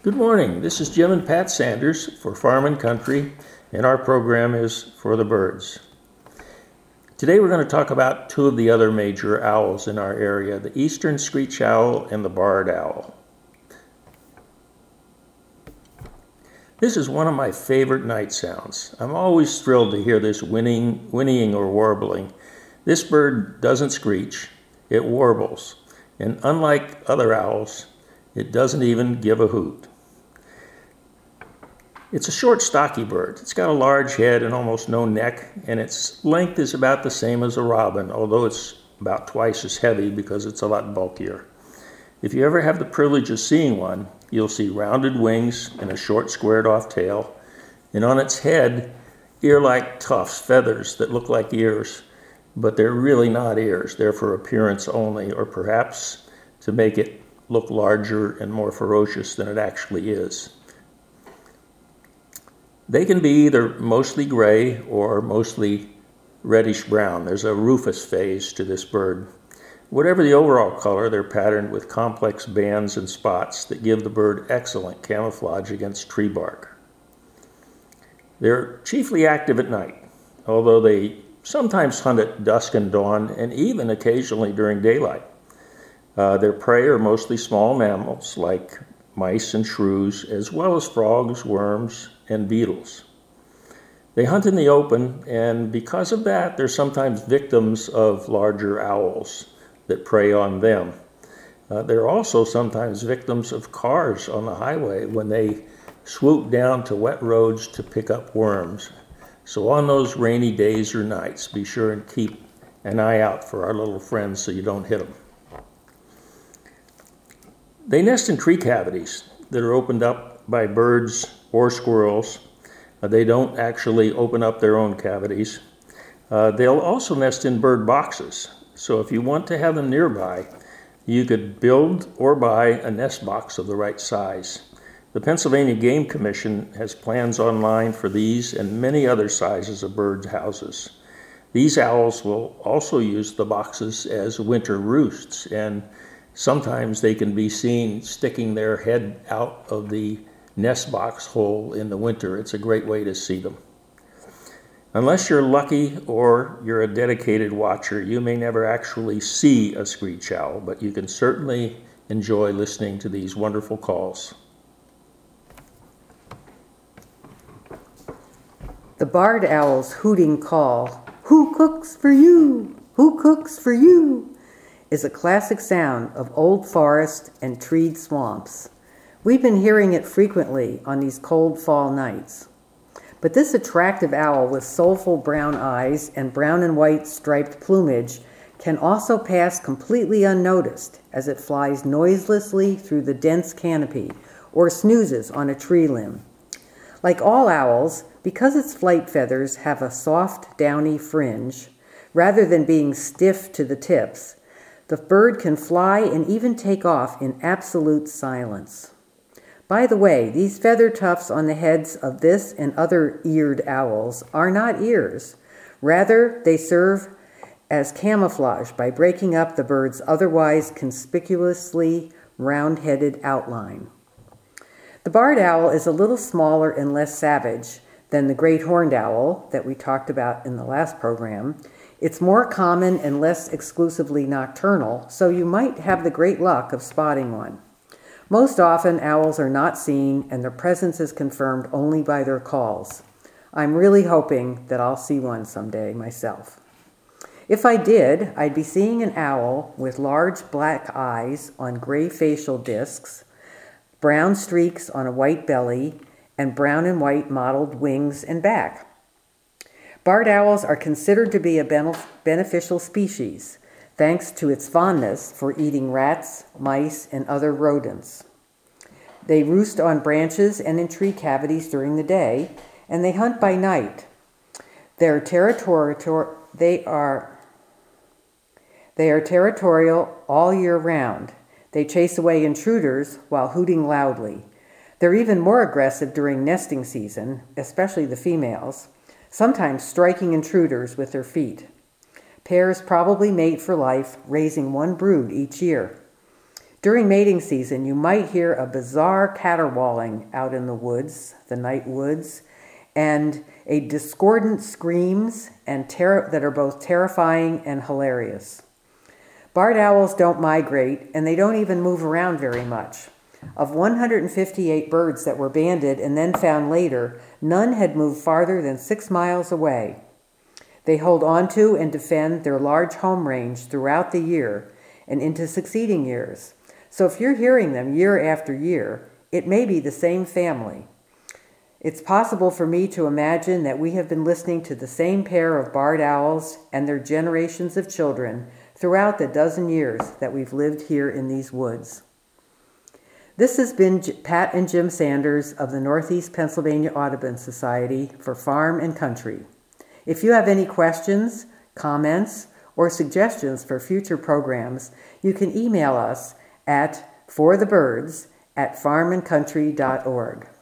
Good morning. This is Jim and Pat Sanders for Farm and Country, and our program is For the Birds. Today we're going to talk about two of the other major owls in our area, the eastern screech owl and the barred owl. This is one of my favorite night sounds. I'm always thrilled to hear this whinnying or warbling. This bird doesn't screech, it warbles, and unlike other owls, it doesn't even give a hoot. It's a short, stocky bird. It's got a large head and almost no neck, and its length is about the same as a robin, although it's about twice as heavy because it's a lot bulkier. If you ever have the privilege of seeing one, you'll see rounded wings and a short, squared-off tail, and on its head, ear-like tufts, feathers that look like ears, but they're really not ears. They're for appearance only, or perhaps to make it look larger and more ferocious than it actually is. They can be either mostly gray or mostly reddish-brown. There's a rufous phase to this bird. Whatever the overall color, they're patterned with complex bands and spots that give the bird excellent camouflage against tree bark. They're chiefly active at night, although they sometimes hunt at dusk and dawn, and even occasionally during daylight. Their prey are mostly small mammals like mice and shrews, as well as frogs, worms, and beetles. They hunt in the open, and because of that, they're sometimes victims of larger owls that prey on them. They're also sometimes victims of cars on the highway when they swoop down to wet roads to pick up worms. So on those rainy days or nights, be sure and keep an eye out for our little friends so you don't hit them. They nest in tree cavities that are opened up by birds or squirrels. They don't actually open up their own cavities. They'll also nest in bird boxes. So if you want to have them nearby, you could build or buy a nest box of the right size. The Pennsylvania Game Commission has plans online for these and many other sizes of bird houses. These owls will also use the boxes as winter roosts, and sometimes they can be seen sticking their head out of the nest box hole in the winter. It's a great way to see them. Unless you're lucky or you're a dedicated watcher, you may never actually see a screech owl, but you can certainly enjoy listening to these wonderful calls. The barred owl's hooting call, "Who cooks for you? Who cooks for you?" is a classic sound of old forest and treed swamps. We've been hearing it frequently on these cold fall nights. But this attractive owl with soulful brown eyes and brown and white striped plumage can also pass completely unnoticed as it flies noiselessly through the dense canopy or snoozes on a tree limb. Like all owls, because its flight feathers have a soft, downy fringe, rather than being stiff to the tips, the bird can fly and even take off in absolute silence. By the way, these feather tufts on the heads of this and other eared owls are not ears. Rather, they serve as camouflage by breaking up the bird's otherwise conspicuously round-headed outline. The barred owl is a little smaller and less savage than the great horned owl that we talked about in the last program. It's more common and less exclusively nocturnal, so you might have the great luck of spotting one. Most often, owls are not seen, and their presence is confirmed only by their calls. I'm really hoping that I'll see one someday myself. If I did, I'd be seeing an owl with large black eyes on gray facial discs, brown streaks on a white belly, and brown and white mottled wings and back. Barred owls are considered to be a beneficial species, thanks to its fondness for eating rats, mice, and other rodents. They roost on branches and in tree cavities during the day, and they hunt by night. They are territorial all year round. They chase away intruders while hooting loudly. They're even more aggressive during nesting season, especially the females, sometimes striking intruders with their feet. Pairs probably mate for life, raising one brood each year. During mating season, you might hear a bizarre caterwauling out in the woods, the night woods, and a discordant screams that are both terrifying and hilarious. Barred owls don't migrate, and they don't even move around very much. Of 158 birds that were banded and then found later, none had moved farther than 6 miles away. They hold onto and defend their large home range throughout the year and into succeeding years. So if you're hearing them year after year, it may be the same family. It's possible for me to imagine that we have been listening to the same pair of barred owls and their generations of children throughout the dozen years that we've lived here in these woods. This has been Pat and Jim Sanders of the Northeast Pennsylvania Audubon Society for Farm and Country. If you have any questions, comments, or suggestions for future programs, you can email us at forthebirds@farmandcountry.org.